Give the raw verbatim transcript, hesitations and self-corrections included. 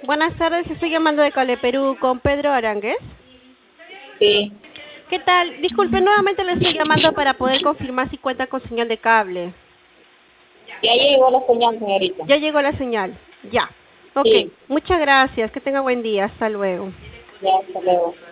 Buenas tardes, estoy llamando de Cable Perú con Pedro Arangues. Sí. ¿Qué tal? Disculpe, nuevamente le estoy llamando para poder confirmar si cuenta con señal de cable. Ya llegó la señal, señorita. Ya llegó la señal. Ya. Ok, Sí. muchas gracias. Que tenga buen día. Hasta luego. Ya, hasta luego.